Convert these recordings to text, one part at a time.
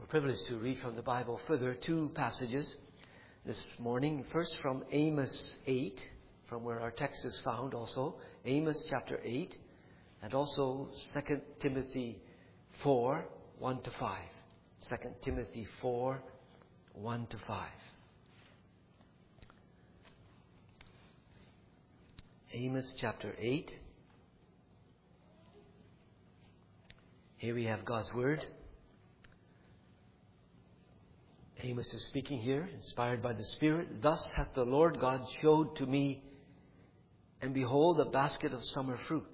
privilege to read from the Bible further two passages this morning. First from Amos 8, from where our text is found also. Amos chapter 8, and also 2 Timothy 4, 1 to 5. 2 Timothy 4, 1 to 5. Amos chapter 8. Here we have God's Word. Amos is speaking here, inspired by the Spirit. Thus hath the Lord God showed to me, and behold, a basket of summer fruit.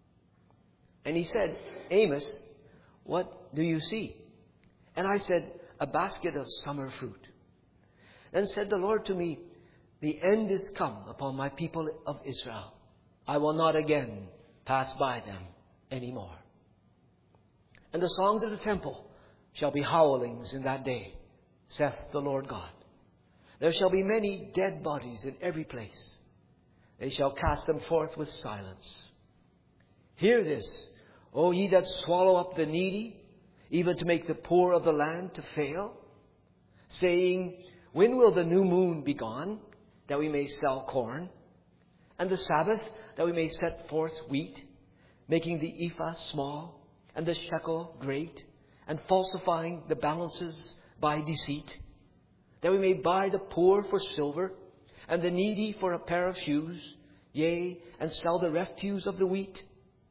And he said, Amos, what do you see? And I said, a basket of summer fruit. Then said the Lord to me, the end is come upon my people of Israel. I will not again pass by them any more. And the songs of the temple shall be howlings in that day, saith the Lord God. There shall be many dead bodies in every place. They shall cast them forth with silence. Hear this, O ye that swallow up the needy, even to make the poor of the land to fail, saying, when will the new moon be gone, that we may sell corn, and the Sabbath, that we may set forth wheat, making the ephah small, and the shekel great, and falsifying the balances by deceit, that we may buy the poor for silver, and the needy for a pair of shoes, yea, and sell the refuse of the wheat?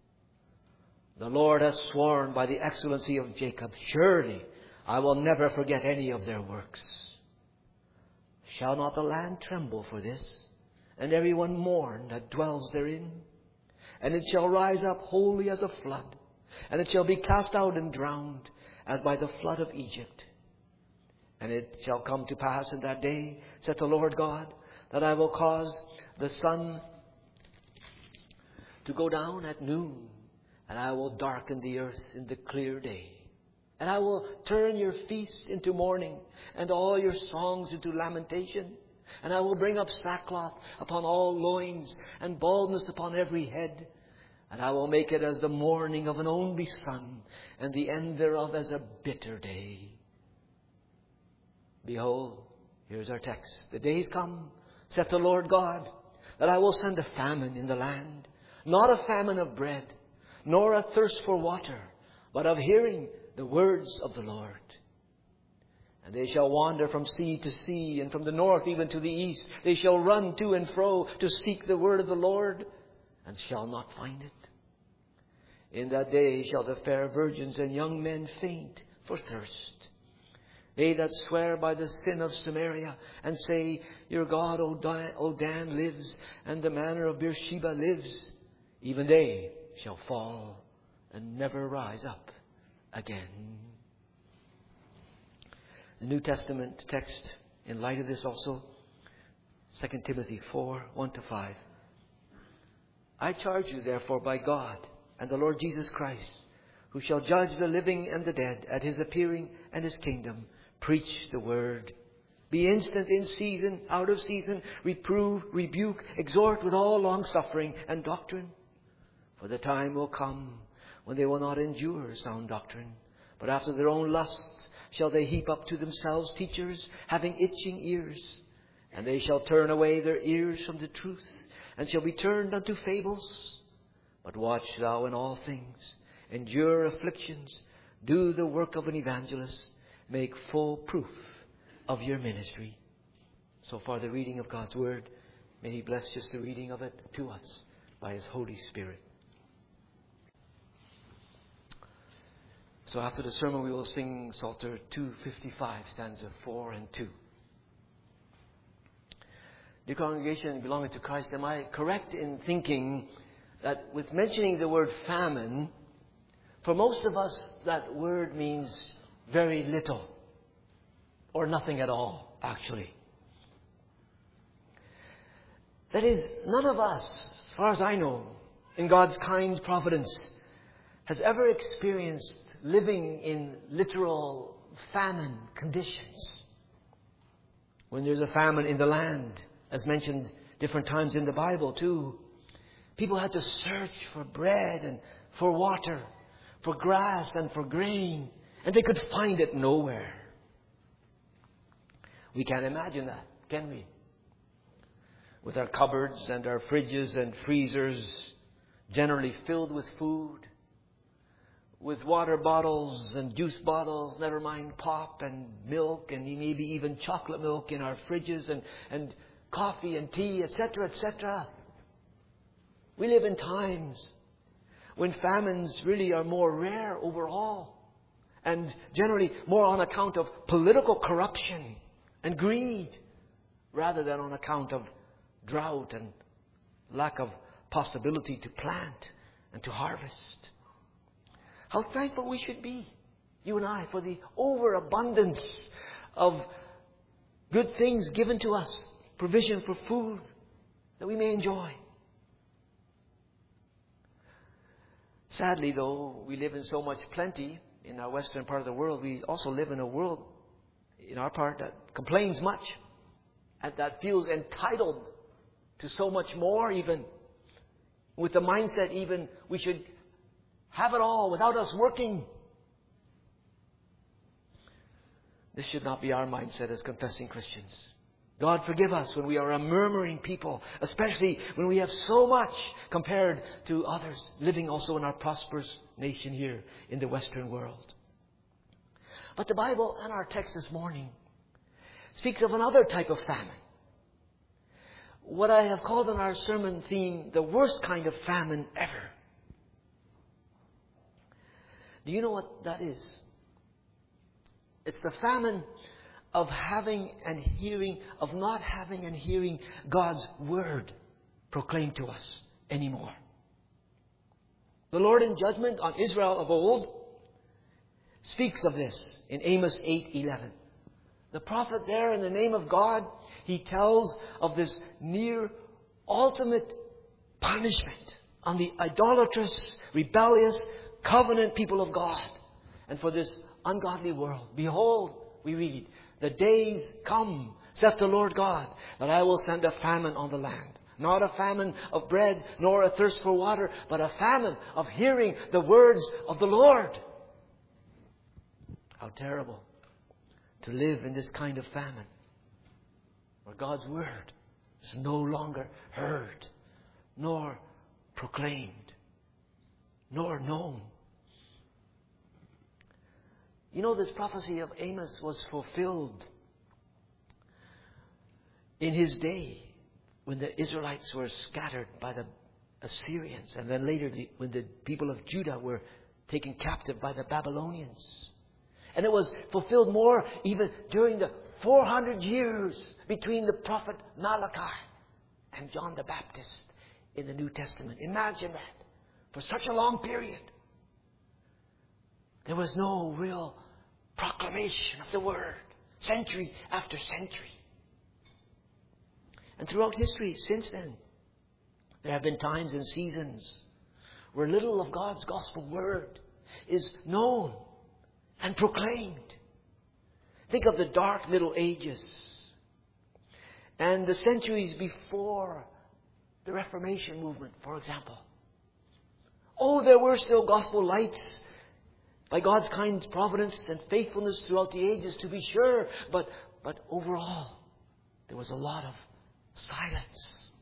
The Lord has sworn by the excellency of Jacob, surely I will never forget any of their works. Shall not the land tremble for this, and every one mourn that dwells therein? And it shall rise up wholly as a flood, and it shall be cast out and drowned, as by the flood of Egypt. And it shall come to pass in that day, saith the Lord God, that I will cause the sun to go down at noon, and I will darken the earth in the clear day. And I will turn your feasts into mourning, and all your songs into lamentation. And I will bring up sackcloth upon all loins, and baldness upon every head. And I will make it as the mourning of an only son, and the end thereof as a bitter day. Behold, here's our text. The days come, saith the Lord God, that I will send a famine in the land, not a famine of bread, nor a thirst for water, but of hearing the words of the Lord. And they shall wander from sea to sea, and from the north even to the east. They shall run to and fro to seek the word of the Lord, and shall not find it. In that day shall the fair virgins and young men faint for thirst. They that swear by the sin of Samaria, and say, your God, O Dan, lives, and the manor of Beersheba lives, even they shall fall and never rise up again. The New Testament text, in light of this also, 2 Timothy 4, 1 to 5. I charge you therefore by God and the Lord Jesus Christ, who shall judge the living and the dead at his appearing and his kingdom, preach the word. Be instant in season, out of season, reprove, rebuke, exhort with all longsuffering and doctrine. For the time will come when they will not endure sound doctrine, but after their own lusts shall they heap up to themselves teachers having itching ears. And they shall turn away their ears from the truth, and shall be turned unto fables. But watch thou in all things, endure afflictions, do the work of an evangelist, make full proof of your ministry. So far the reading of God's Word. May He bless just the reading of it to us by His Holy Spirit. So after the sermon we will sing Psalter 255, stanza 4 and 2. Dear congregation belonging to Christ, am I correct in thinking that with mentioning the word famine, for most of us that word means very little or nothing at all, actually? That is, none of us, as far as I know, in God's kind providence, has ever experienced living in literal famine conditions. When there's a famine in the land, as mentioned different times in the Bible too, people had to search for bread and for water, for grass and for grain. And they could find it nowhere. We can't imagine that, can we? With our cupboards and our fridges and freezers generally filled with food, with water bottles and juice bottles, never mind pop and milk and maybe even chocolate milk in our fridges and coffee and tea, etc., etc. We live in times when famines really are more rare overall, and generally more on account of political corruption and greed rather than on account of drought and lack of possibility to plant and to harvest. How thankful we should be, you and I, for the overabundance of good things given to us, provision for food that we may enjoy. Sadly, though, we live in so much plenty in our western part of the world. We also live in a world in our part that complains much and that feels entitled to so much more, even with the mindset even we should have it all without us working. This should not be our mindset as confessing Christians. God forgive us when we are a murmuring people, especially when we have so much compared to others living also in our prosperous nation here in the Western world. But the Bible and our text this morning speaks of another type of famine. What I have called in our sermon theme, the worst kind of famine ever. Do you know what that is? It's the famine of having and hearing, of not having and hearing God's word proclaimed to us anymore. The Lord in judgment on Israel of old speaks of this in Amos 8:11. The prophet there, in the name of God, he tells of this near ultimate punishment on the idolatrous, rebellious, covenant people of God and for this ungodly world. Behold, we read, the days come, saith the Lord God, that I will send a famine on the land. Not a famine of bread, nor a thirst for water, but a famine of hearing the words of the Lord. How terrible to live in this kind of famine, where God's word is no longer heard, nor proclaimed, nor known. You know, this prophecy of Amos was fulfilled in his day when the Israelites were scattered by the Assyrians, and then later when the people of Judah were taken captive by the Babylonians. And it was fulfilled more even during the 400 years between the prophet Malachi and John the Baptist in the New Testament. Imagine that. For such a long period, there was no real proclamation of the word, century after century. And throughout history since then, there have been times and seasons where little of God's gospel word is known and proclaimed. Think of the dark Middle Ages and the centuries before the Reformation movement, for example. Oh, there were still gospel lights by God's kind providence and faithfulness throughout the ages, to be sure. But overall, there was a lot of silence.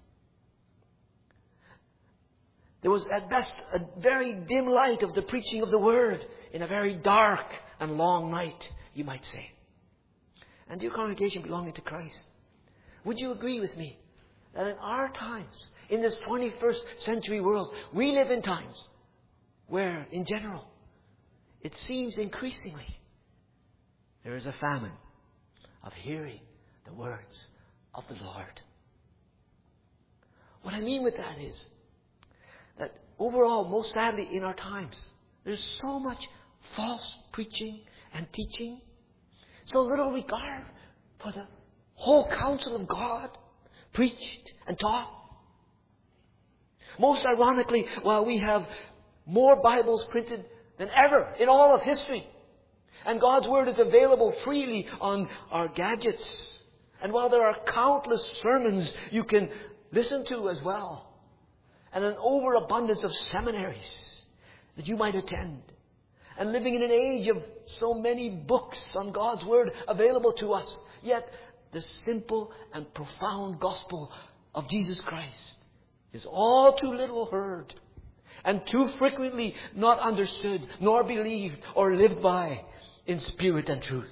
There was at best a very dim light of the preaching of the word in a very dark and long night, you might say. And dear congregation belonging to Christ, would you agree with me that in our times, in this 21st century world, we live in times where, in general, it seems increasingly there is a famine of hearing the words of the Lord. What I mean with that is that overall, most sadly in our times, there's so much false preaching and teaching, so little regard for the whole counsel of God preached and taught. Most ironically, while we have more Bibles printed than ever in all of history, and God's word is available freely on our gadgets, and while there are countless sermons you can listen to as well, and an overabundance of seminaries that you might attend, and living in an age of so many books on God's Word available to us. Yet the simple and profound gospel of Jesus Christ is all too little heard and too frequently not understood, nor believed or lived by in spirit and truth.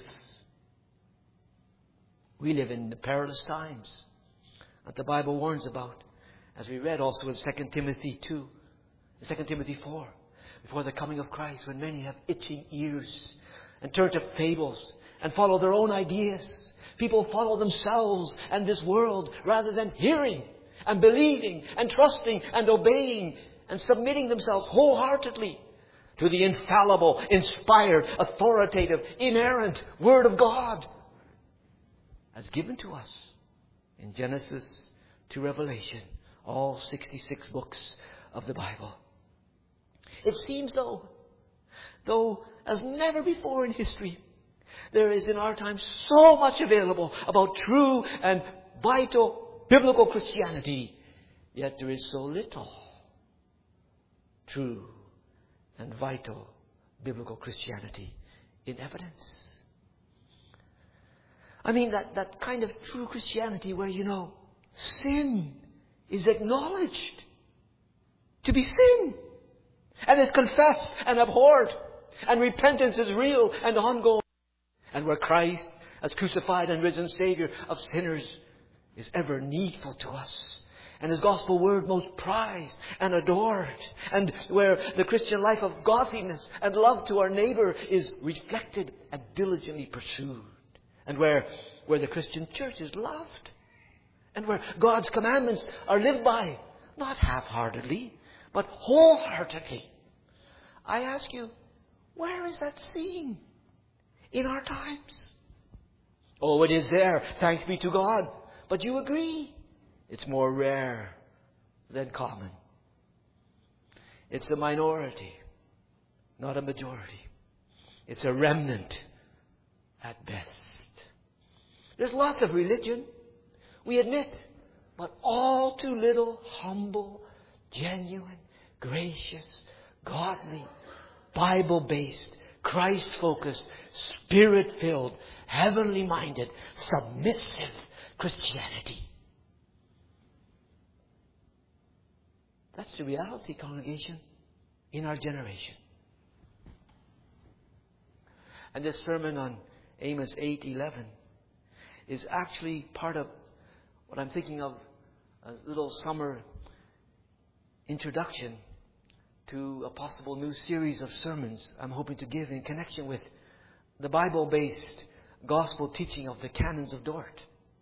We live in the perilous times that the Bible warns about, as we read also in 2 Timothy 2, 2 Timothy 4, before the coming of Christ, when many have itching ears and turn to fables and follow their own ideas. People follow themselves and this world rather than hearing and believing and trusting and obeying and submitting themselves wholeheartedly to the infallible, inspired, authoritative, inerrant Word of God as given to us in Genesis to Revelation, all 66 books of the Bible. It seems though as never before in history, there is in our time so much available about true and vital biblical Christianity, yet there is so little true and vital biblical Christianity in evidence. I mean that kind of true Christianity where, sin is acknowledged to be sin and is confessed and abhorred, and repentance is real and ongoing, and where Christ, as crucified and risen Savior of sinners, is ever needful to us, and His gospel word most prized and adored, and where the Christian life of godliness and love to our neighbor is reflected and diligently pursued, and where the Christian church is loved, and where God's commandments are lived by, not half-heartedly, but wholeheartedly. I ask you, where is that seen in our times? Oh, it is there, thanks be to God. But you agree, it's more rare than common. It's a minority, not a majority. It's a remnant at best. There's lots of religion, we admit, but all too little humble, genuine, gracious, godly, Bible-based, Christ-focused, Spirit-filled, heavenly-minded, submissive Christianity. That's the reality, congregation, in our generation. And this sermon on Amos 8:11 is actually part of what I'm thinking of as a little summer introduction to a possible new series of sermons I'm hoping to give in connection with the Bible-based gospel teaching of the canons of Dort.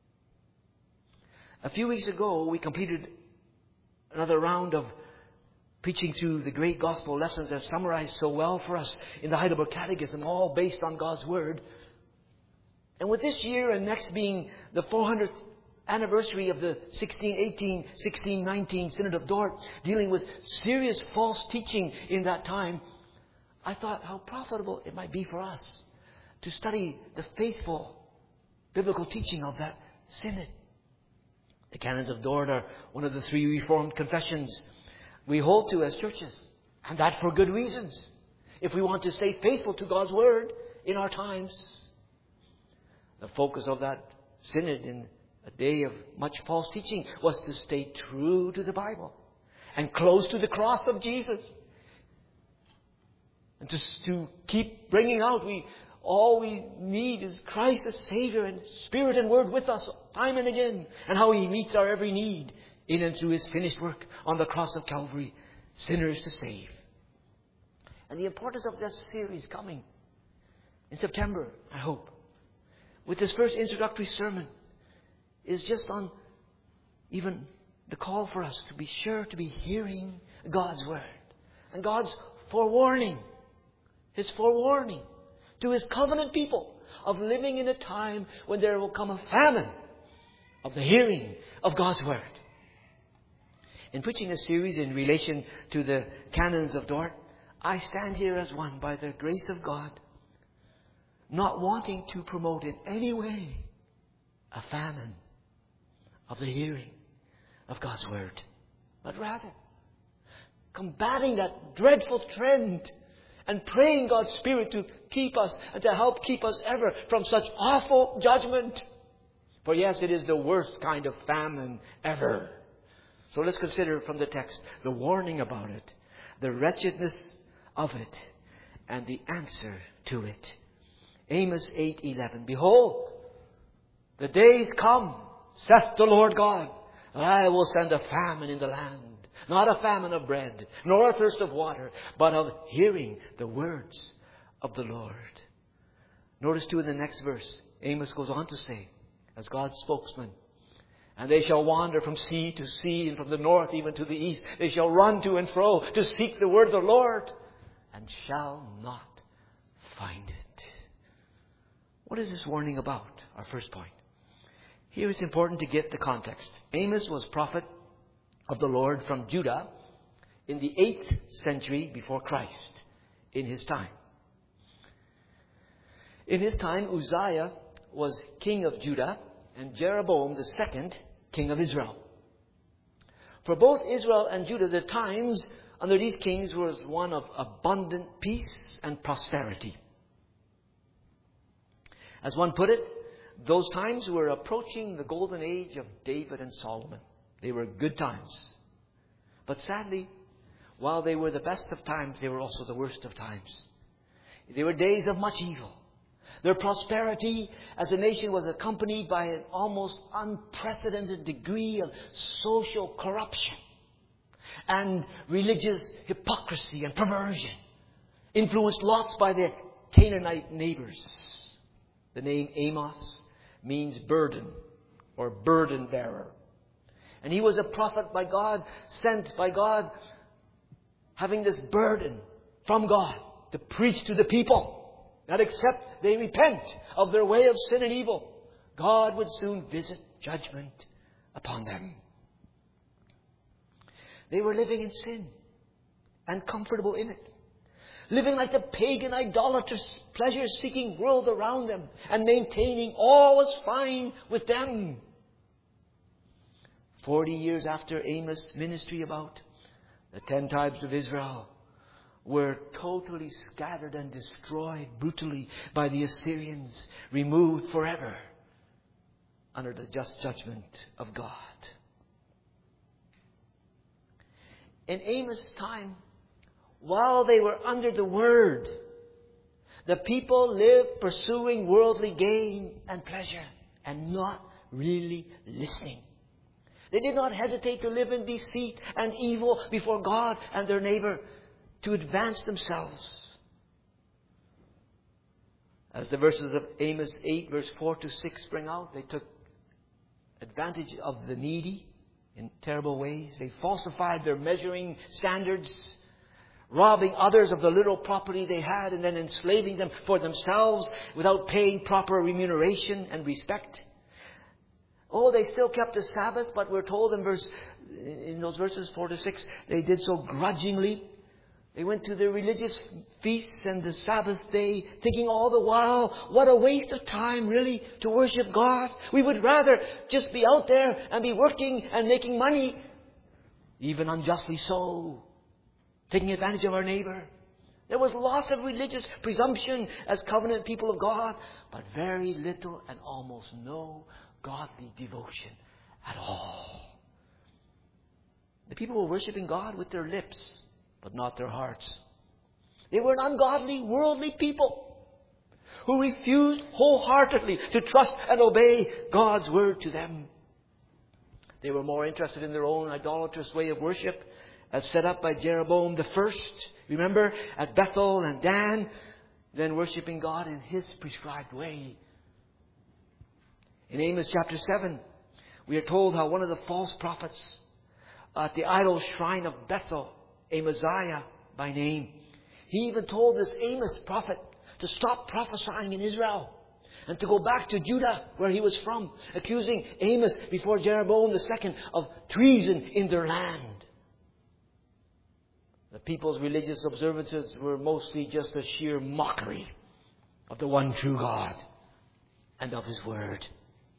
A few weeks ago, we completed another round of preaching through the great gospel lessons as summarized so well for us in the Heidelberg Catechism, all based on God's Word. And with this year and next being the 400th anniversary of the 1618-1619 Synod of Dort, dealing with serious false teaching in that time, I thought how profitable it might be for us to study the faithful biblical teaching of that synod. The Canons of Dort are one of the three Reformed confessions we hold to as churches, and that for good reasons, if we want to stay faithful to God's Word in our times. The focus of that synod in a day of much false teaching was to stay true to the Bible and close to the cross of Jesus. And to keep bringing out, all we need is Christ as Savior and Spirit and Word with us time and again, and how He meets our every need in and through His finished work on the cross of Calvary, sinners to save. And the importance of this series coming in September, I hope, with this first introductory sermon, is just on even the call for us to be sure to be hearing God's Word and God's forewarning, His forewarning to His covenant people of living in a time when there will come a famine of the hearing of God's Word. In preaching a series in relation to the Canons of Dort, I stand here as one, by the grace of God, not wanting to promote in any way a famine of the hearing of God's Word, but rather combating that dreadful trend and praying God's Spirit to keep us and to help keep us ever from such awful judgment. For yes, it is the worst kind of famine ever. So let's consider from the text the warning about it, the wretchedness of it, and the answer to it. Amos 8:11. Behold, the days come, saith the Lord God, that I will send a famine in the land. Not a famine of bread, nor a thirst of water, but of hearing the words of the Lord. Notice too in the next verse, Amos goes on to say, as God's spokesman, and they shall wander from sea to sea, and from the north even to the east. They shall run to and fro to seek the word of the Lord, and shall not find it. What is this warning about? Our first point. Here it's important to get the context. Amos was prophet of the Lord from Judah in the 8th century before Christ, in his time. In his time, Uzziah was king of Judah, and Jeroboam II, king of Israel. For both Israel and Judah, the times under these kings was one of abundant peace and prosperity. As one put it, those times were approaching the golden age of David and Solomon. They were good times. But sadly, while they were the best of times, they were also the worst of times. They were days of much evil. Their prosperity as a nation was accompanied by an almost unprecedented degree of social corruption and religious hypocrisy and perversion, influenced lots by their Canaanite neighbors. The name Amos means burden or burden bearer. And he was a prophet by God, sent by God, having this burden from God to preach to the people that except they repent of their way of sin and evil, God would soon visit judgment upon them. They were living in sin and comfortable in it, living like the pagan, idolatrous, pleasure-seeking world around them, and maintaining all was fine with them. 40 years after Amos' ministry about, the 10 tribes of Israel were totally scattered and destroyed brutally by the Assyrians, removed forever under the just judgment of God. In Amos' time, while they were under the Word, the people lived pursuing worldly gain and pleasure and not really listening. They did not hesitate to live in deceit and evil before God and their neighbor to advance themselves. As the verses of Amos 8, verse 4 to 6 bring out, they took advantage of the needy in terrible ways. They falsified their measuring standards, robbing others of the little property they had and then enslaving them for themselves without paying proper remuneration and respect. Oh, they still kept the Sabbath, but we're told in those verses 4 to 6, they did so grudgingly. They went to their religious feasts and the Sabbath day, thinking all the while, what a waste of time, really, to worship God. We would rather just be out there and be working and making money, even unjustly so, taking advantage of our neighbor. There was lots of religious presumption as covenant people of God, but very little and almost no godly devotion at all. The people were worshiping God with their lips, but not their hearts. They were an ungodly, worldly people who refused wholeheartedly to trust and obey God's word to them. They were more interested in their own idolatrous way of worship as set up by Jeroboam the first, remember, at Bethel and Dan, than worshiping God in His prescribed way. In Amos chapter 7, we are told how one of the false prophets at the idol shrine of Bethel, Amaziah by name, he even told this Amos prophet to stop prophesying in Israel and to go back to Judah where he was from, accusing Amos before Jeroboam II of treason in their land. The people's religious observances were mostly just a sheer mockery of the one true God and of His word.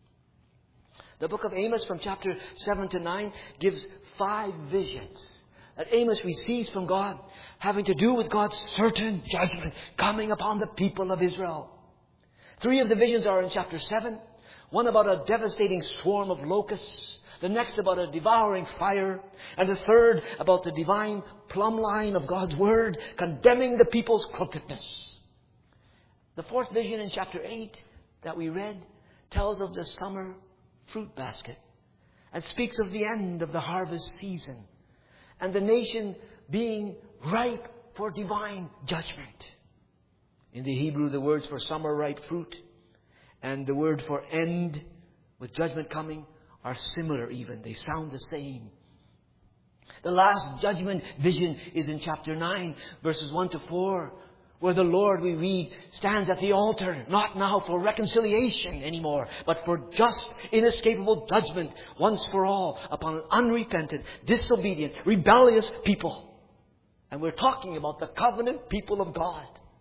The book of Amos from chapter 7 to 9 gives 5 visions that Amos receives from God, having to do with God's certain judgment coming upon the people of Israel. 3 of the visions are in chapter 7. One about a devastating swarm of locusts. The next about a devouring fire. And the third about the divine plumb line of God's Word condemning the people's crookedness. The 4th vision in chapter 8 that we read tells of the summer fruit basket and speaks of the end of the harvest season and the nation being ripe for divine judgment. In the Hebrew, the words for summer ripe fruit and the word for end with judgment coming are similar even. They sound the same. The last judgment vision is in chapter 9, verses 1 to 4, where the Lord, we read, stands at the altar, not now for reconciliation anymore, but for just, inescapable judgment once for all upon an unrepentant, disobedient, rebellious people. And we're talking about the covenant people of God.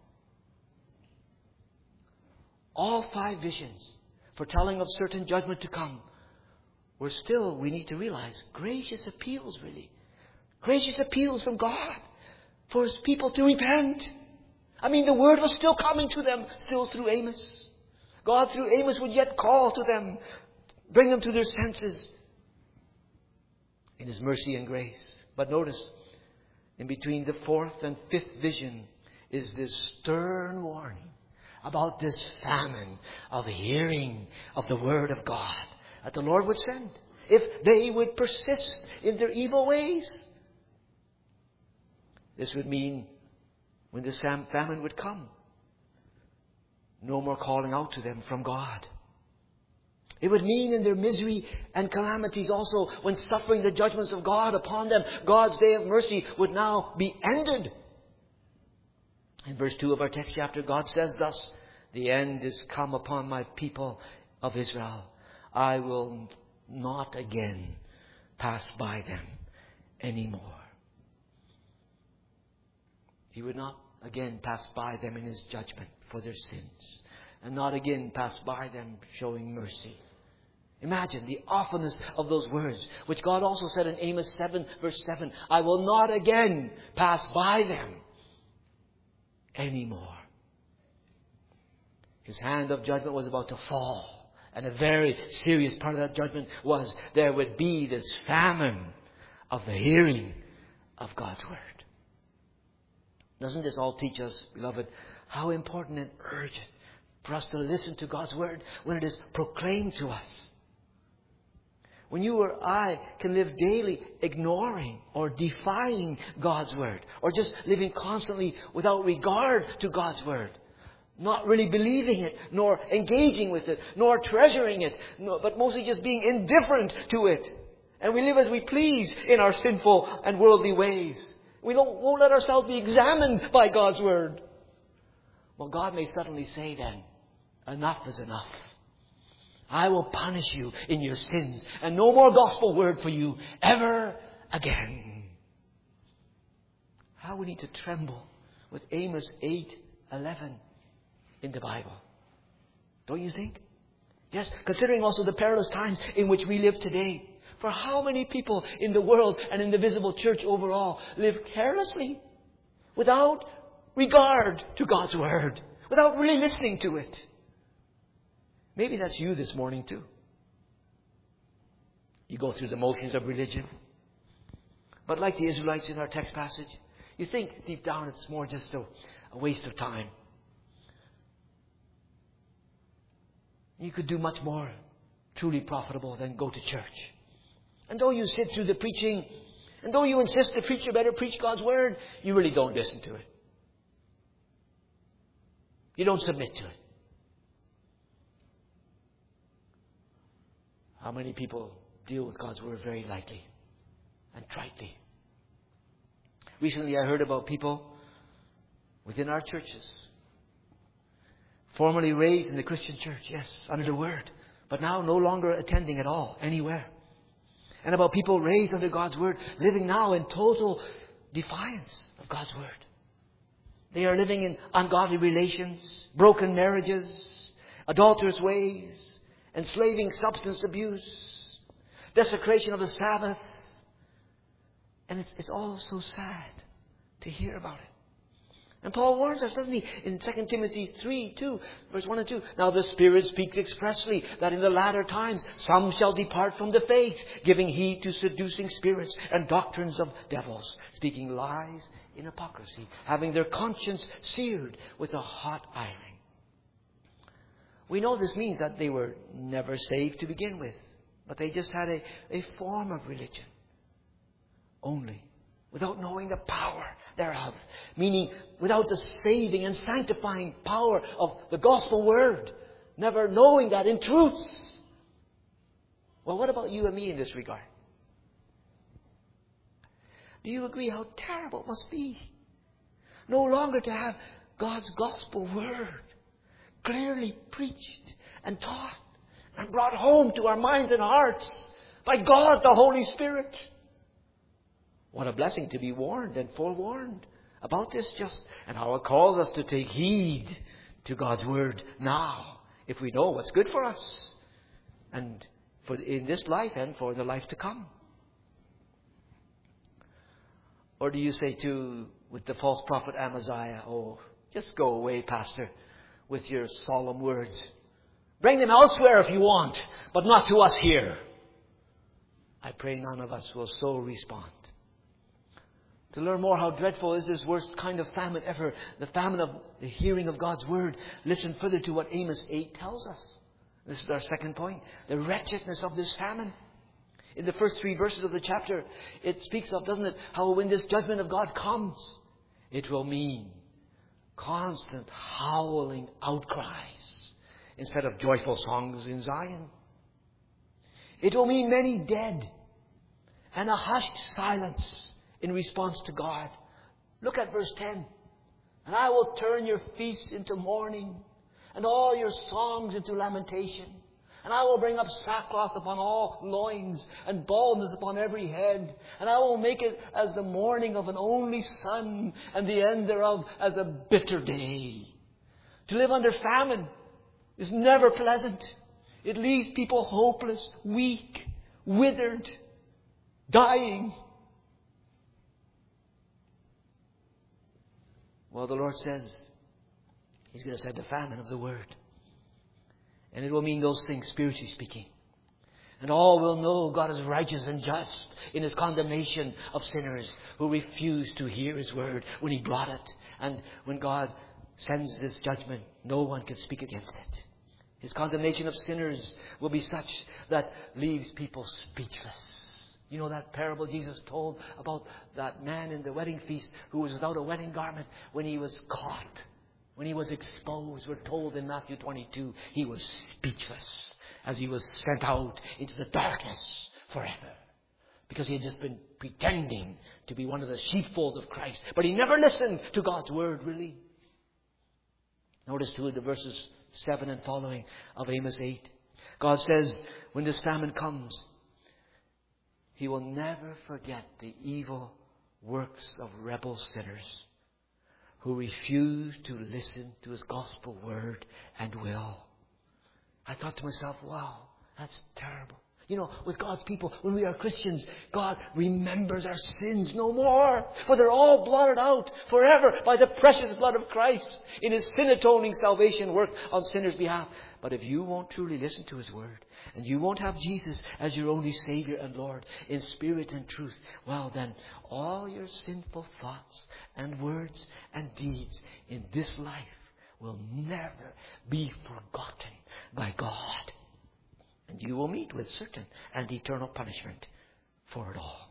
All 5 visions foretelling of certain judgment to come were still, we need to realize, gracious appeals really. Gracious appeals from God for His people to repent. I mean, the word was still coming to them, still through Amos. God through Amos would yet call to them, bring them to their senses in His mercy and grace. But notice, in between the 4th and 5th vision is this stern warning about this famine of hearing of the Word of God that the Lord would send if they would persist in their evil ways. This would mean when the famine would come, no more calling out to them from God. It would mean in their misery and calamities also, when suffering the judgments of God upon them, God's day of mercy would now be ended. In verse 2 of our text chapter, God says thus, "The end is come upon my people of Israel. I will not again pass by them anymore." He would not again pass by them in His judgment for their sins, and not again pass by them showing mercy. Imagine the awfulness of those words, which God also said in Amos 7 verse 7, "I will not again pass by them anymore." His hand of judgment was about to fall. And a very serious part of that judgment was there would be this famine of the hearing of God's Word. Doesn't this all teach us, beloved, how important and urgent for us to listen to God's Word when it is proclaimed to us? When you or I can live daily ignoring or defying God's Word, or just living constantly without regard to God's Word, not really believing it, nor engaging with it, nor treasuring it, but mostly just being indifferent to it. And we live as we please in our sinful and worldly ways. We won't let ourselves be examined by God's Word. Well, God may suddenly say then, enough is enough. I will punish you in your sins, and no more gospel word for you ever again. How we need to tremble with Amos 8:11 in the Bible. Don't you think? Yes, considering also the perilous times in which we live today. For how many people in the world and in the visible church overall live carelessly, without regard to God's Word, without really listening to it? Maybe that's you this morning too. You go through the motions of religion. But like the Israelites in our text passage, you think deep down it's more just a waste of time. You could do much more truly profitable than go to church. And though you sit through the preaching, and though you insist the preacher better preach God's Word, you really don't listen to it. You don't submit to it. How many people deal with God's Word very lightly and tritely? Recently I heard about people within our churches, formerly raised in the Christian church, yes, under the Word, but now no longer attending at all, anywhere. And about people raised under God's Word, living now in total defiance of God's Word. They are living in ungodly relations, broken marriages, adulterous ways, enslaving substance abuse, desecration of the Sabbath, And it's all so sad to hear about it. And Paul warns us, doesn't he, in 2 Timothy 3:2, verse 1 and 2. Now the Spirit speaks expressly that in the latter times some shall depart from the faith, giving heed to seducing spirits and doctrines of devils, speaking lies in hypocrisy, having their conscience seared with a hot iron. We know this means that they were never saved to begin with, but they just had a form of religion only, without knowing the power thereof. Meaning, without the saving and sanctifying power of the gospel word. Never knowing that in truth. Well, what about you and me in this regard? Do you agree how terrible it must be? No longer to have God's gospel word clearly preached and taught and brought home to our minds and hearts by God the Holy Spirit. What a blessing to be warned and forewarned about this and how it calls us to take heed to God's word now, if we know what's good for us and for in this life and for the life to come. Or do you say with the false prophet Amaziah, oh, just go away, pastor, with your solemn words. Bring them elsewhere if you want, but not to us here. I pray none of us will so respond. To learn more how dreadful is this worst kind of famine ever, the famine of the hearing of God's word, listen further to what Amos 8 tells us. This is our second point. The wretchedness of this famine. In the first 3 verses of the chapter, it speaks of, doesn't it, how when this judgment of God comes, it will mean constant howling outcries instead of joyful songs in Zion. It will mean many dead and a hushed silence in response to God. Look at verse 10. And I will turn your feasts into mourning and all your songs into lamentation. And I will bring up sackcloth upon all loins and baldness upon every head. And I will make it as the mourning of an only son and the end thereof as a bitter day. To live under famine is never pleasant. It leaves people hopeless, weak, withered, dying. Well, the Lord says He's going to send the famine of the Word. And it will mean those things, spiritually speaking. And all will know God is righteous and just in His condemnation of sinners who refuse to hear His Word when He brought it. And when God sends this judgment, no one can speak against it. His condemnation of sinners will be such that leaves people speechless. You know that parable Jesus told about that man in the wedding feast who was without a wedding garment when he was caught, when he was exposed. We're told in Matthew 22, he was speechless as he was sent out into the darkness forever. Because he had just been pretending to be one of the sheepfold of Christ. But he never listened to God's word, really. Notice too in the verses 7 and following of Amos 8. God says, when this famine comes, He will never forget the evil works of rebel sinners who refuse to listen to His gospel word and will. I thought to myself, wow, that's terrible. You know, with God's people, when we are Christians, God remembers our sins no more. For they're all blotted out forever by the precious blood of Christ in His sin-atoning salvation work on sinners' behalf. But if you won't truly listen to His word, and you won't have Jesus as your only Savior and Lord in spirit and truth, well then, all your sinful thoughts and words and deeds in this life will never be forgotten by God. And you will meet with certain and eternal punishment for it all.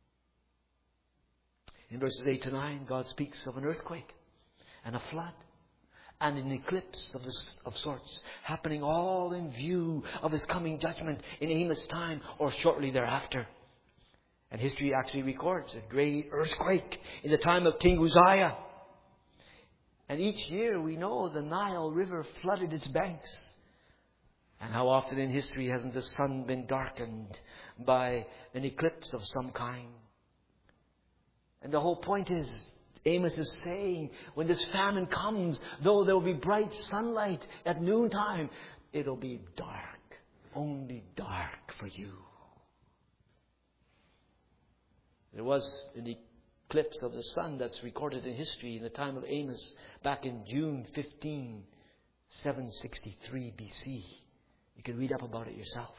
In verses 8 to 9, God speaks of an earthquake and a flood and an eclipse of sorts happening all in view of His coming judgment in Amos' time or shortly thereafter. And history actually records a great earthquake in the time of King Uzziah. And each year we know the Nile River flooded its banks. And how often in history hasn't the sun been darkened by an eclipse of some kind? And the whole point is, Amos is saying, when this famine comes, though there will be bright sunlight at noontime, it'll be dark, only dark for you. There was an eclipse of the sun that's recorded in history in the time of Amos back in June 15, 763 BC. You can read up about it yourself.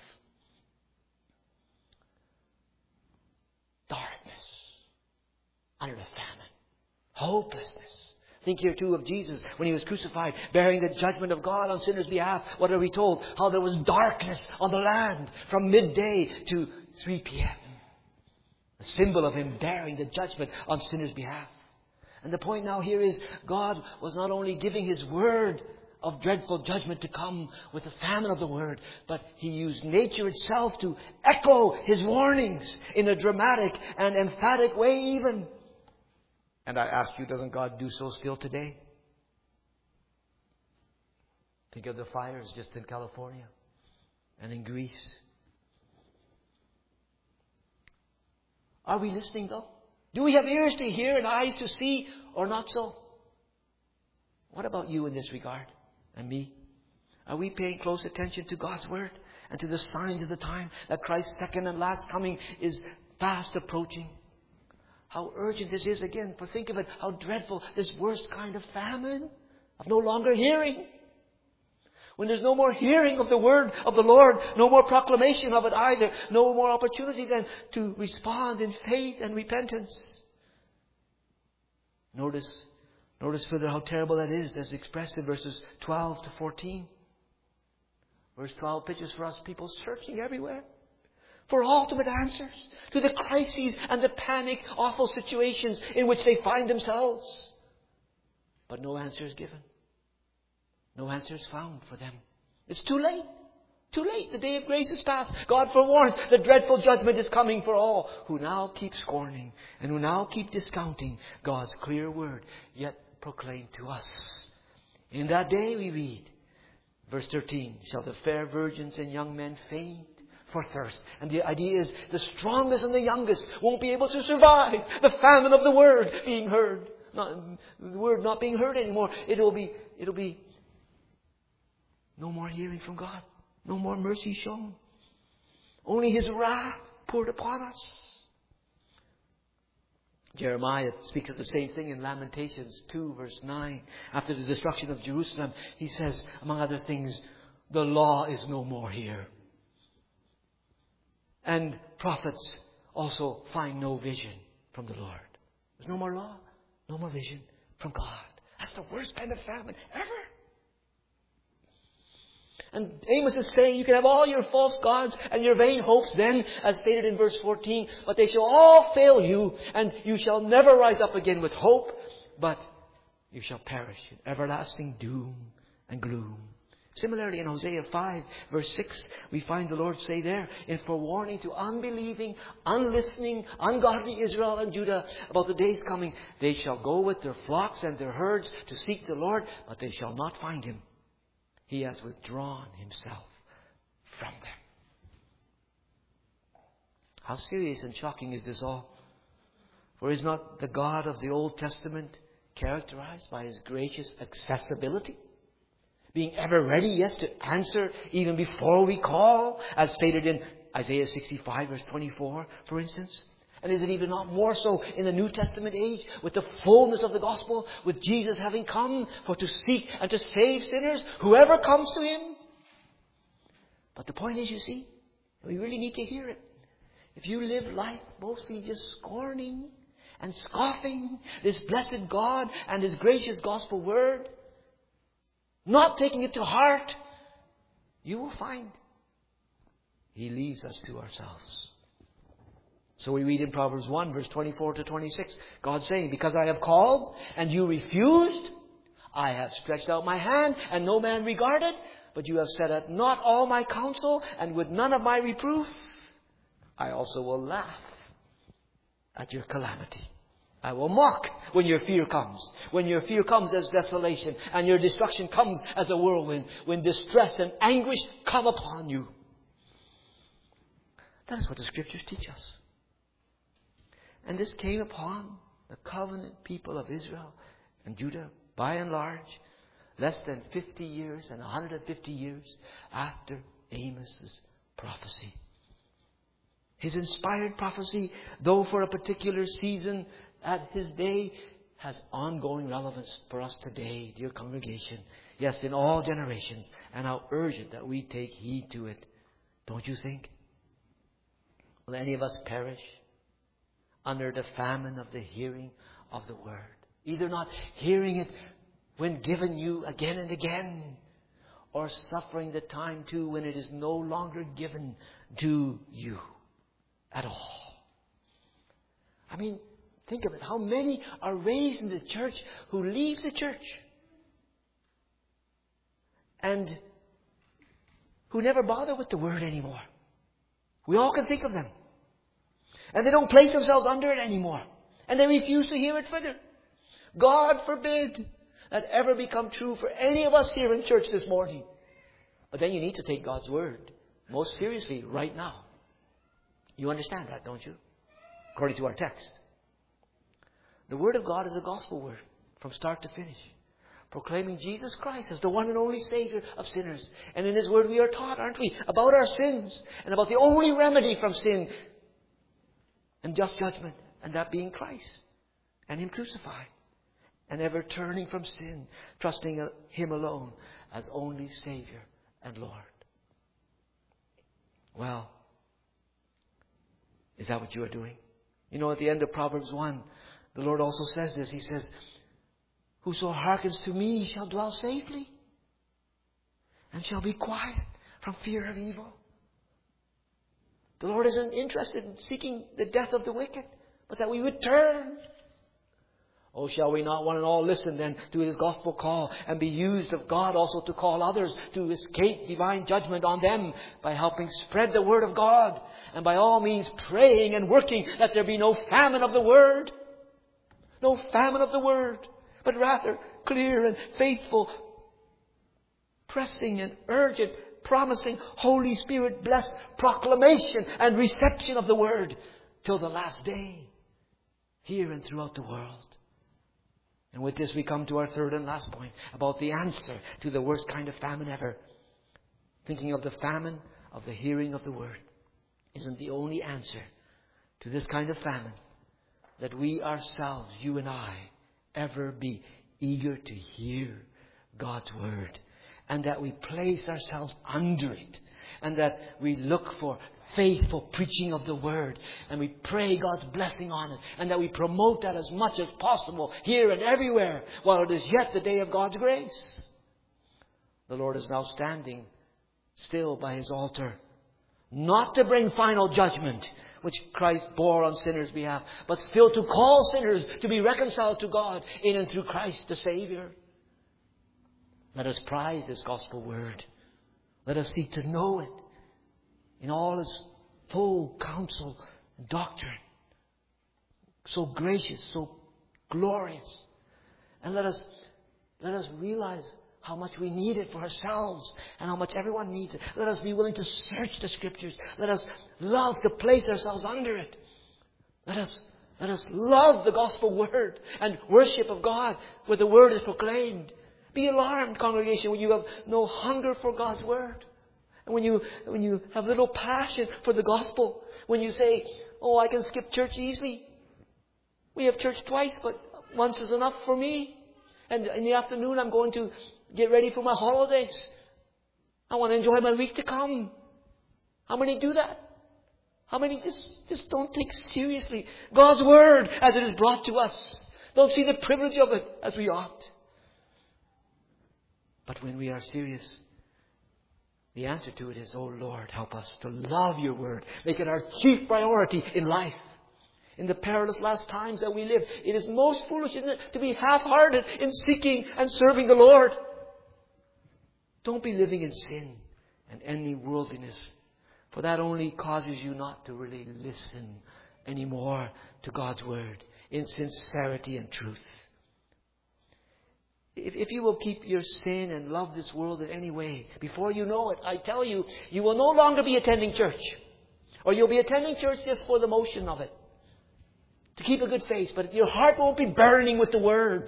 Darkness under the famine. Hopelessness. Think here too of Jesus when He was crucified, bearing the judgment of God on sinners' behalf. What are we told? How there was darkness on the land from midday to 3 p.m. A symbol of Him bearing the judgment on sinners' behalf. And the point now here is God was not only giving His word of dreadful judgment to come with the famine of the word, but He used nature itself to echo His warnings in a dramatic and emphatic way even. And I ask you, doesn't God do so still today? Think of the fires just in California and in Greece. Are we listening though? Do we have ears to hear and eyes to see, or not so? What about you in this regard and me? Are we paying close attention to God's word and to the signs of the time that Christ's second and last coming is fast approaching? How urgent this is again. For think of it, how dreadful this worst kind of famine of no longer hearing. When there's no more hearing of the word of the Lord, no more proclamation of it either, no more opportunity then to respond in faith and repentance. Notice further how terrible that is as expressed in verses 12 to 14. Verse 12 pictures for us people searching everywhere for ultimate answers to the crises and the panic, awful situations in which they find themselves. But no answer is given. No answer is found for them. It's too late. Too late. The day of grace is past. God forewarns the dreadful judgment is coming for all who now keep scorning and who now keep discounting God's clear word, yet proclaimed to us. In that day we read, verse 13, shall the fair virgins and young men faint for thirst. And the idea is the strongest and the youngest won't be able to survive the famine of the word being heard. The word not being heard anymore. It'll be no more hearing from God. No more mercy shown. Only His wrath poured upon us. Jeremiah speaks of the same thing in Lamentations 2 verse 9. After the destruction of Jerusalem, he says, among other things, the law is no more here. And prophets also find no vision from the Lord. There's no more law, no more vision from God. That's the worst kind of famine ever. And Amos is saying you can have all your false gods and your vain hopes then, as stated in verse 14, but they shall all fail you, and you shall never rise up again with hope, but you shall perish in everlasting doom and gloom. Similarly, in Hosea 5, verse 6, we find the Lord say there, in forewarning to unbelieving, unlistening, ungodly Israel and Judah about the days coming, they shall go with their flocks and their herds to seek the Lord, but they shall not find Him. He has withdrawn Himself from them. How serious and shocking is this all? For is not the God of the Old Testament characterized by His gracious accessibility? Being ever ready, yes, to answer even before we call, as stated in Isaiah 65, verse 24, for instance. And is it even not more so in the New Testament age, with the fullness of the gospel, with Jesus having come for to seek and to save sinners, whoever comes to Him? But the point is, you see, we really need to hear it. If you live life mostly just scorning and scoffing this blessed God and His gracious gospel word, not taking it to heart, you will find He leaves us to ourselves. So we read in Proverbs 1, verse 24 to 26, God saying, because I have called and you refused, I have stretched out my hand and no man regarded, but you have set at naught all my counsel and with none of my reproof, I also will laugh at your calamity. I will mock when your fear comes. When your fear comes as desolation and your destruction comes as a whirlwind. When distress and anguish come upon you. That is what the Scriptures teach us. And this came upon the covenant people of Israel and Judah, by and large, less than 50 years and 150 years after Amos's prophecy. His inspired prophecy, though for a particular season at His day, has ongoing relevance for us today, dear congregation. Yes, in all generations. And how urgent that we take heed to it. Don't you think? Will any of us perish under the famine of the hearing of the Word? Either not hearing it when given you again and again, or suffering the time too when it is no longer given to you at all. I mean, think of it. How many are raised in the church who leave the church and who never bother with the Word anymore? We all can think of them. And they don't place themselves under it anymore. And they refuse to hear it further. God forbid that ever become true for any of us here in church this morning. But then you need to take God's Word most seriously right now. You understand that, don't you? According to our text. The Word of God is a gospel word from start to finish, proclaiming Jesus Christ as the one and only Savior of sinners. And in His Word we are taught, aren't we, about our sins and about the only remedy from sin and just judgment, and that being Christ and Him crucified, and ever turning from sin, trusting Him alone as only Savior and Lord. Well, is that what you are doing? You know, at the end of Proverbs 1, the Lord also says this. He says, "Whoso hearkens to me shall dwell safely, and shall be quiet from fear of evil." The Lord isn't interested in seeking the death of the wicked, but that we would turn. Oh, shall we not one and all listen then to His gospel call and be used of God also to call others to escape divine judgment on them by helping spread the Word of God, and by all means praying and working that there be no famine of the Word. No famine of the Word, but rather clear and faithful, pressing and urgent, promising Holy Spirit blessed proclamation and reception of the Word till the last day, here and throughout the world. And with this we come to our third and last point about the answer to the worst kind of famine ever. Thinking of the famine of the hearing of the Word isn't the only answer to this kind of famine that we ourselves, you and I, ever be eager to hear God's Word, and that we place ourselves under it, and that we look for faithful preaching of the Word, and we pray God's blessing on it, and that we promote that as much as possible here and everywhere while it is yet the day of God's grace. The Lord is now standing still by His altar, not to bring final judgment, which Christ bore on sinners' behalf, but still to call sinners to be reconciled to God in and through Christ the Savior. Let us prize this gospel word. Let us seek to know it in all its full counsel and doctrine. So gracious, so glorious. And let us realize how much we need it for ourselves and how much everyone needs it. Let us be willing to search the Scriptures. Let us love to place ourselves under it. Let us love the gospel word and worship of God where the word is proclaimed. Be alarmed, congregation, when you have no hunger for God's word. And when you have little passion for the gospel. When you say, "Oh, I can skip church easily. We have church twice, but once is enough for me. And in the afternoon, I'm going to get ready for my holidays. I want to enjoy my week to come." How many do that? How many just don't take seriously God's word as it is brought to us? Don't see the privilege of it as we ought. But when we are serious, the answer to it is, "Oh Lord, help us to love your word. Make it our chief priority in life." In the perilous last times that we live, it is most foolish, isn't it, to be half-hearted in seeking and serving the Lord. Don't be living in sin and any worldliness, for that only causes you not to really listen anymore to God's word in sincerity and truth. If you will keep your sin and love this world in any way, before you know it, I tell you, you will no longer be attending church. Or you'll be attending church just for the motion of it, to keep a good face, but your heart won't be burning with the Word.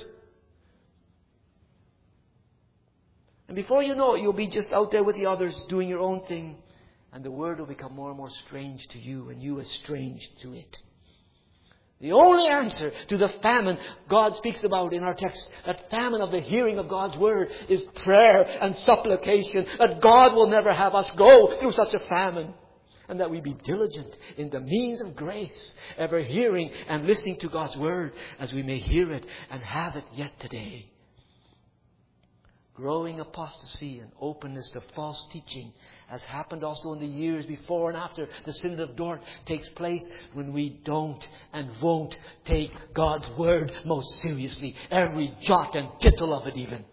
And before you know it, you'll be just out there with the others doing your own thing And the Word will become more and more strange to you, and you estranged to it. The only answer to the famine God speaks about in our text, that famine of the hearing of God's Word, is prayer and supplication. That God will never have us go through such a famine. And that we be diligent in the means of grace, ever hearing and listening to God's Word, as we may hear it and have it yet today. Growing apostasy and openness to false teaching, as happened also in the years before and after the Synod of Dort, takes place when we don't and won't take God's Word most seriously. Every jot and tittle of it even.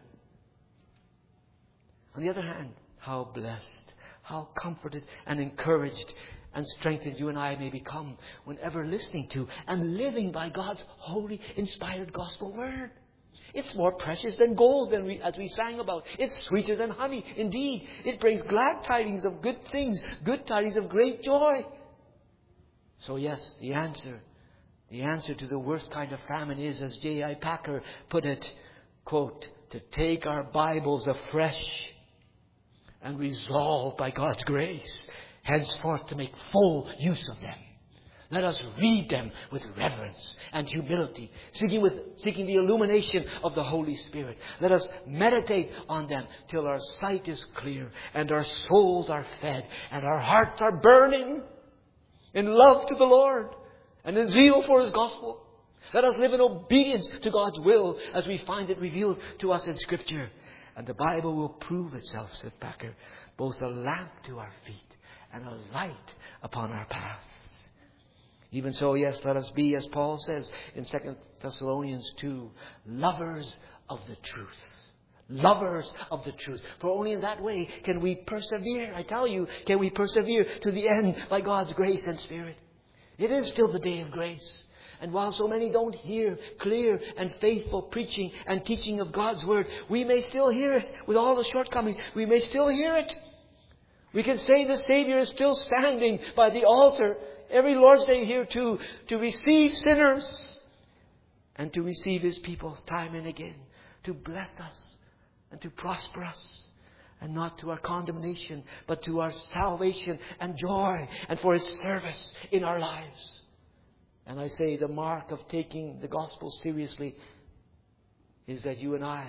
On the other hand, how blessed, how comforted and encouraged and strengthened you and I may become whenever listening to and living by God's holy, inspired gospel word. It's more precious than gold, as we sang about. It's sweeter than honey. Indeed, it brings glad tidings of good things, good tidings of great joy. So yes, the answer to the worst kind of famine is, as J.I. Packer put it, quote, to take our Bibles afresh and resolve by God's grace henceforth to make full use of them. Let us read them with reverence and humility, seeking the illumination of the Holy Spirit. Let us meditate on them till our sight is clear and our souls are fed and our hearts are burning in love to the Lord and in zeal for His gospel. Let us live in obedience to God's will as we find it revealed to us in Scripture. And the Bible will prove itself, said Packer, both a lamp to our feet and a light upon our paths. Even so, yes, let us be, as Paul says in 2 Thessalonians 2, lovers of the truth. Lovers of the truth. For only in that way can we persevere. I tell you, can we persevere to the end by God's grace and Spirit. It is still the day of grace. And while so many don't hear clear and faithful preaching and teaching of God's Word, we may still hear it with all the shortcomings. We may still hear it. We can say the Savior is still standing by the altar every Lord's Day here to receive sinners and to receive His people time and again, to bless us and to prosper us, and not to our condemnation, but to our salvation and joy and for His service in our lives. And I say the mark of taking the gospel seriously is that you and I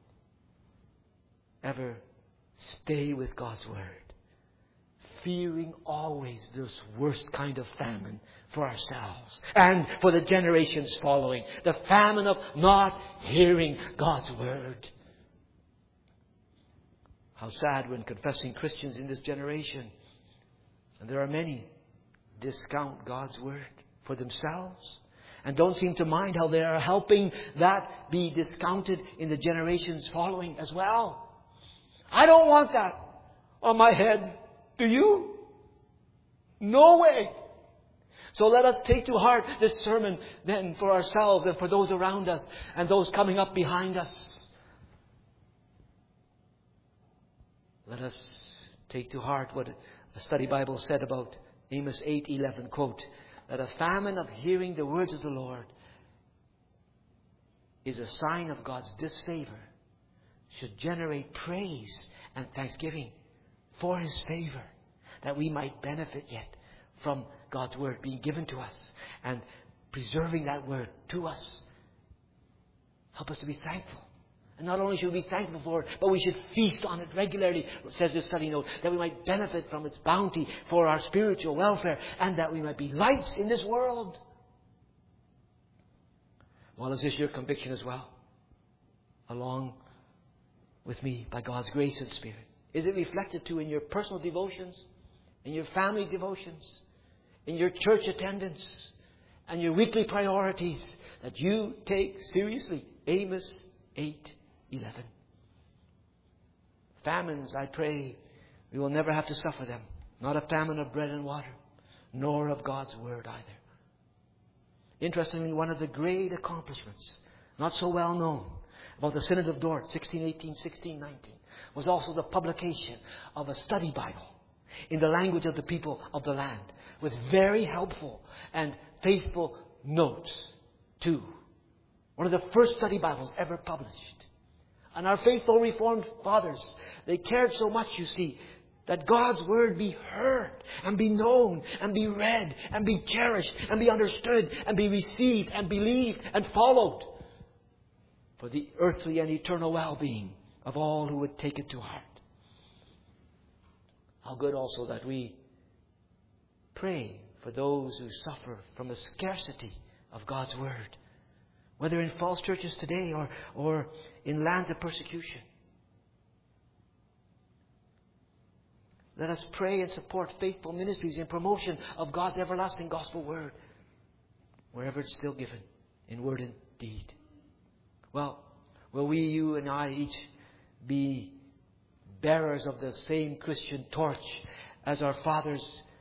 ever stay with God's Word, fearing always this worst kind of famine for ourselves and for the generations following. The famine of not hearing God's Word. How sad when confessing Christians in this generation, and there are many, discount God's Word for themselves and don't seem to mind how they are helping that be discounted in the generations following as well. I don't want that on my head. Do you? No way. So let us take to heart this sermon then for ourselves and for those around us and those coming up behind us. Let us take to heart what a study Bible said about Amos 8:11, quote, that a famine of hearing the words of the Lord is a sign of God's disfavor, should generate praise and thanksgiving for His favor, that we might benefit yet from God's Word being given to us and preserving that Word to us. Help us to be thankful. And not only should we be thankful for it, but we should feast on it regularly, says this study note, that we might benefit from its bounty for our spiritual welfare and that we might be lights in this world. Well, is this your conviction as well? Along with me by God's grace and Spirit. Is it reflected too in your personal devotions, in your family devotions, in your church attendance, and your weekly priorities that you take seriously Amos 8:11. Famines, I pray, we will never have to suffer them. Not a famine of bread and water, nor of God's Word either. Interestingly, one of the great accomplishments, not so well known, about the Synod of Dort, 1618, 1619, was also the publication of a study Bible in the language of the people of the land, with very helpful and faithful notes too. One of the first study Bibles ever published. And our faithful Reformed fathers, they cared so much, you see, That God's Word be heard and be known and be read and be cherished and be understood and be received and believed and followed for the earthly and eternal well-being of all who would take it to heart. How good also that we pray for those who suffer from a scarcity of God's Word, whether in false churches today or in lands of persecution. Let us pray and support faithful ministries in promotion of God's everlasting gospel word, wherever it's still given, in word and deed. Well, will we, you and I, each be bearers of the same Christian torch as our fathers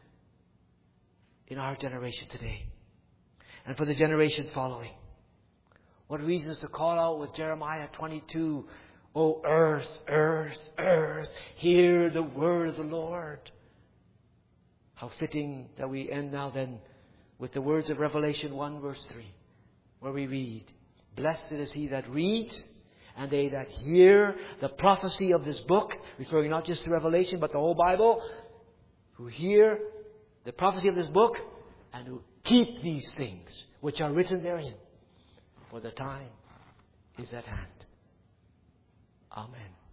in our generation today, and for the generation following? What reasons to call out with Jeremiah 22, "O earth, earth, earth, hear the word of the Lord." How fitting that we end now then with the words of Revelation 1 verse 3, where we read, "Blessed is he that reads, and they that hear the prophecy of this book," referring not just to Revelation but the whole Bible, "who hear the prophecy of this book and who keep these things which are written therein, for the time is at hand." Amen.